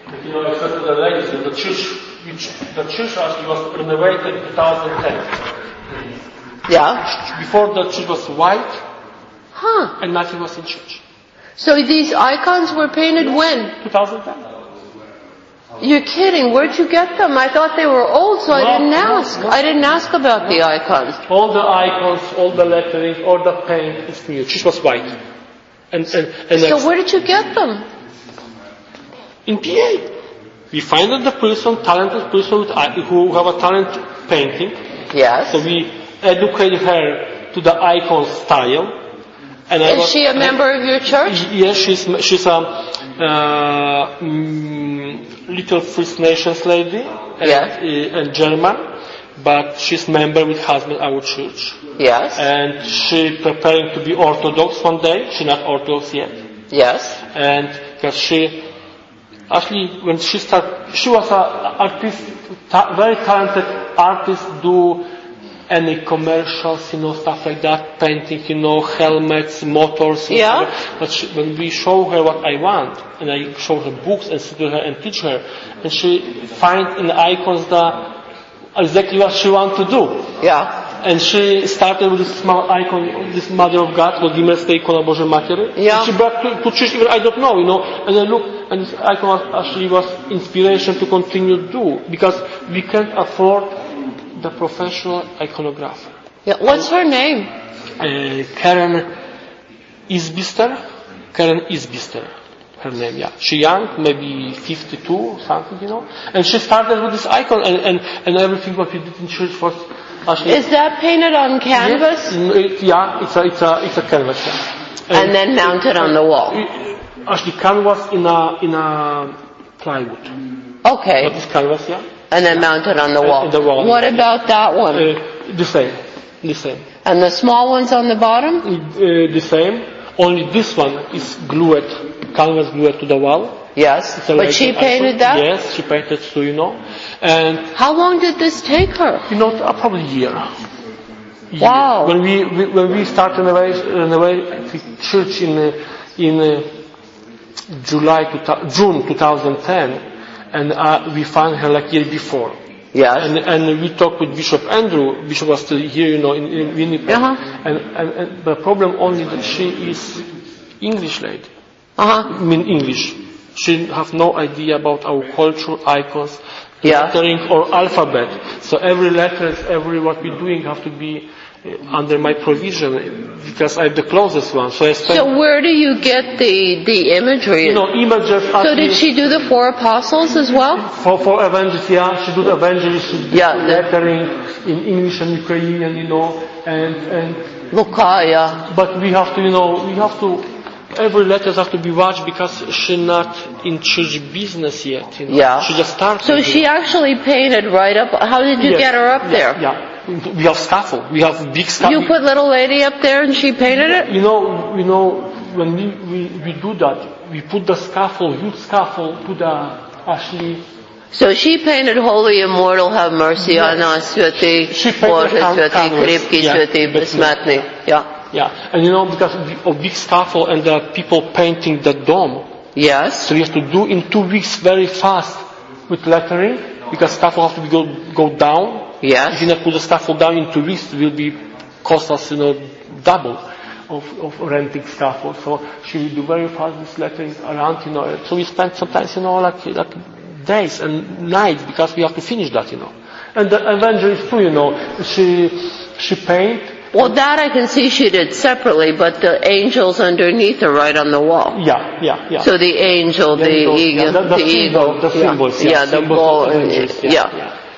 You know, except for the ladies, the church actually was renovated in 2010. Yeah. Before the church was white, Huh. and nothing was in church. So these icons were painted when? 2010. You're kidding. Where'd you get them? I thought they were old, so I didn't ask. I didn't ask about the icons. All the icons, all the lettering, all the paint is new. Church was white. And So where did you get them? in PA, we find the person, talented person who have a talent painting. Yes. So we educate her to the icon style. And Is she a member of your church? Yes, she's a little First Nations lady and German, but she's member with husband our church. Yes. And she preparing to be Orthodox one day. She's not Orthodox yet. Yes. And because she actually when she started, she was an artist, very talented artist. Do any commercials, stuff like that, painting, helmets, motors. But when we show her what I want, and I show her books and sit with her and teach her, and she find in the icons exactly what she want to do. Yeah. And she started with this small icon, this Mother of God, Władimierska ikona Bożej Matiery. Yeah. And she brought to church, even I don't know, and I look, and this icon actually was inspiration to continue to do, because we can't afford the professional iconographer. Yeah. What's her name? Karen Isbister, her name, yeah. She young, maybe 52 or something, And she started with this icon and everything what we did in church was actually. Is that painted on canvas? Yes, it's a canvas, yeah. And then mounted on the wall. Actually, canvas in a plywood. Okay. But this canvas, yeah. And then mounted on the wall. The wall. What about that one? The same. And the small ones on the bottom? The same. Only this one is canvas glued to the wall. Yes. But she painted that? Yes, she painted too, And how long did this take her? Probably a year. Wow. When we started renovating church in June 2010, and we found her like year before. Yes. And we talked with Bishop Andrew. Bishop was still here, in Winnipeg. And the problem only that she is English lady. I mean English. She have no idea about our culture, icons, lettering or alphabet. So every letters, every what we're doing have to be under my provision, because I'm the closest one. So where do you get the imagery? Images. So did she do the 4 apostles as well? For evangelists, yeah, she do the evangelists, she do lettering in English and Ukrainian, and Luca, yeah. But we have to, every letters have to be watched because she's not in church business yet. Yeah. She just started. So she actually painted right up. How did you get her up there? Yeah. We have scaffold. We have big scaffold. You put little lady up there and she painted it? When we do that, we put the scaffold, huge scaffold to the actually. So she painted Holy Immortal, have mercy on us, Swati, Bože, Swati, Kripki, Swati, Besmatni. Yeah. Yeah. And because of big scaffold and the people painting the dome. Yes. So we have to do in 2 weeks very fast with lettering, because scaffold have to go down. Yes. If you not put the scaffold down in 2 weeks, it will be cost us, double of renting scaffold. So she will do very fast this lettering around, So we spend sometimes, like days and nights, because we have to finish that, And the evangelist too, she paint. Well, that I can see she did separately, but the angels underneath are right on the wall. Yeah. So the angel, the eagle, the symbols, the bull,